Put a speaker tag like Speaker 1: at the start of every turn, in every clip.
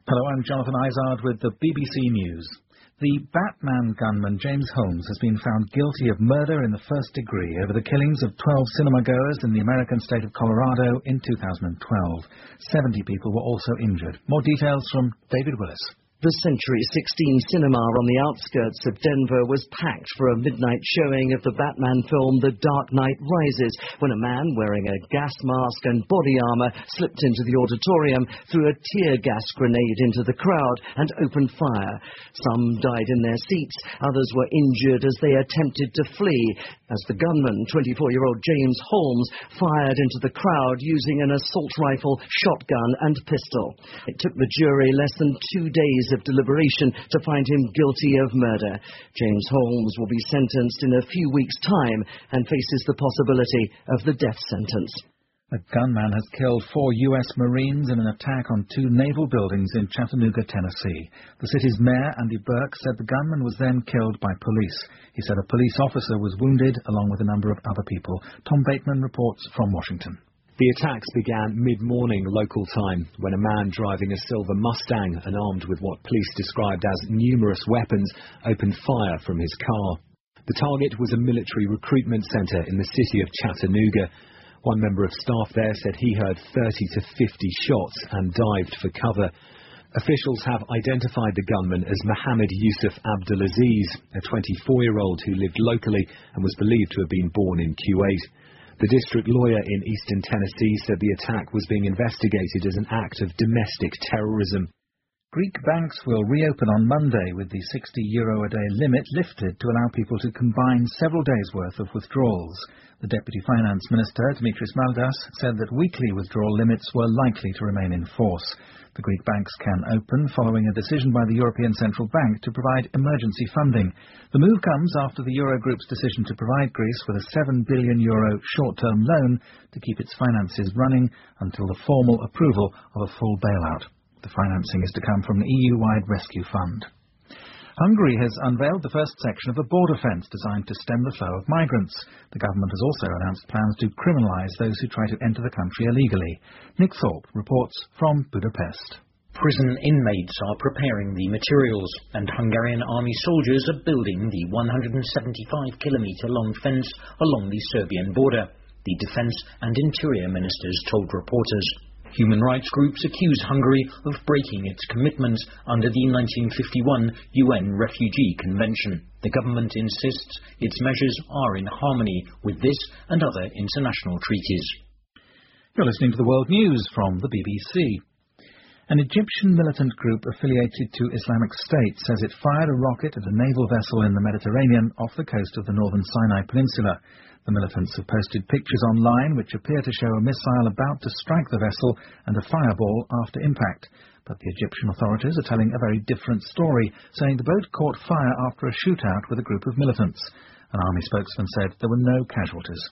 Speaker 1: Hello, I'm Jonathan Izard with the BBC News. The Batman gunman James Holmes has been found guilty of murder in the first degree over the killings of 12 cinema-goers in the American state of Colorado in 2012. 70 people were also injured. More details from David Willis.
Speaker 2: The Century 16 cinema on the outskirts of Denver was packed for a midnight showing of the Batman film The Dark Knight Rises, when a man wearing a gas mask and body armor slipped into the auditorium, threw a tear gas grenade into the crowd and opened fire. Some died in their seats, others were injured as they attempted to flee, as the gunman, 24-year-old James Holmes, fired into the crowd using an assault rifle, shotgun and pistol. It took the jury less than 2 days of deliberation to find him guilty of murder. James Holmes will be sentenced in a few weeks' time and faces the possibility of the death sentence.
Speaker 1: A gunman has killed 4 U.S. Marines in an attack on 2 naval buildings in Chattanooga, Tennessee. The city's mayor, Andy Burke, said the gunman was then killed by police. He said a police officer was wounded, along with a number of other people. Tom Bateman reports from Washington.
Speaker 3: The attacks began mid-morning local time when a man driving a silver Mustang and armed with what police described as numerous weapons opened fire from his car. The target was a military recruitment centre in the city of Chattanooga. One member of staff there said he heard 30 to 50 shots and dived for cover. Officials have identified the gunman as Mohammed Yusuf Abdulaziz, a 24-year-old who lived locally and was believed to have been born in Kuwait. The district lawyer in eastern Tennessee said the attack was being investigated as an act of domestic terrorism.
Speaker 1: Greek banks will reopen on Monday with the €60 a day limit lifted to allow people to combine several days' worth of withdrawals. The Deputy Finance Minister, Dimitris Maldas, said that weekly withdrawal limits were likely to remain in force. The Greek banks can open following a decision by the European Central Bank to provide emergency funding. The move comes after the Eurogroup's decision to provide Greece with a €7 billion short-term loan to keep its finances running until the formal approval of a full bailout. The financing is to come from the EU-wide rescue fund. Hungary has unveiled the first section of a border fence designed to stem the flow of migrants. The government has also announced plans to criminalise those who try to enter the country illegally. Nick Thorpe reports from Budapest.
Speaker 4: Prison inmates are preparing the materials, and Hungarian army soldiers are building the 175-kilometre-long fence along the Serbian border, the Defence and Interior Ministers told reporters. Human rights groups accuse Hungary of breaking its commitments under the 1951 UN Refugee Convention. The government insists its measures are in harmony with this and other international treaties.
Speaker 1: You're listening to the World News from the BBC. An Egyptian militant group affiliated to Islamic State says it fired a rocket at a naval vessel in the Mediterranean off the coast of the northern Sinai Peninsula. The militants have posted pictures online which appear to show a missile about to strike the vessel and a fireball after impact. But the Egyptian authorities are telling a very different story, saying the boat caught fire after a shootout with a group of militants. An army spokesman said there were no casualties.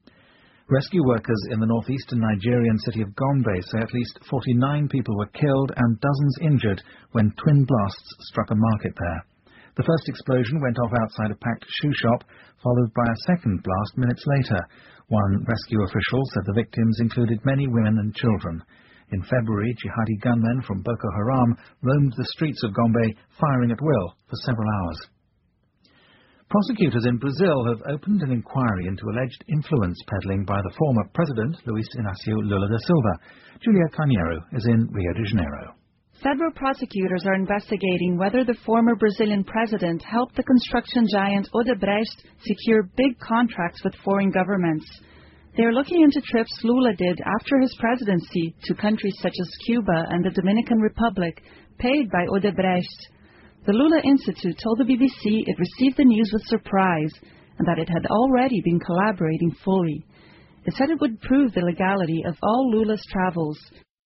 Speaker 1: Rescue workers in the northeastern Nigerian city of Gombe say at least 49 people were killed and dozens injured when twin blasts struck a market there. The first explosion went off outside a packed shoe shop, followed by a second blast minutes later. One rescue official said the victims included many women and children. In February, jihadi gunmen from Boko Haram roamed the streets of Gombe, firing at will for several hours. Prosecutors in Brazil have opened an inquiry into alleged influence peddling by the former president, Luiz Inácio Lula da Silva. Julia Carneiro is in Rio de Janeiro.
Speaker 5: Federal prosecutors are investigating whether the former Brazilian president helped the construction giant Odebrecht secure big contracts with foreign governments. They are looking into trips Lula did after his presidency to countries such as Cuba and the Dominican Republic, paid by Odebrecht. The Lula Institute told the BBC it received the news with surprise and that it had already been collaborating fully. It said it would prove the legality of all Lula's travels.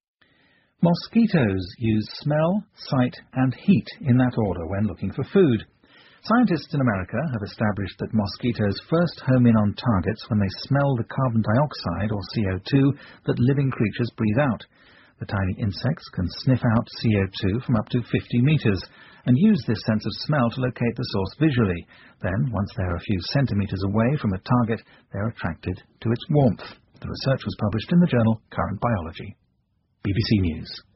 Speaker 1: Mosquitoes use smell, sight and heat in that order when looking for food. Scientists in America have established that mosquitoes first home in on targets when they smell the carbon dioxide, or CO2, that living creatures breathe out. The tiny insects can sniff out CO2 from up to 50 meters and use this sense of smell to locate the source visually. Then, once they are a few centimeters away from a target, they are attracted to its warmth. The research was published in the journal Current Biology. BBC News.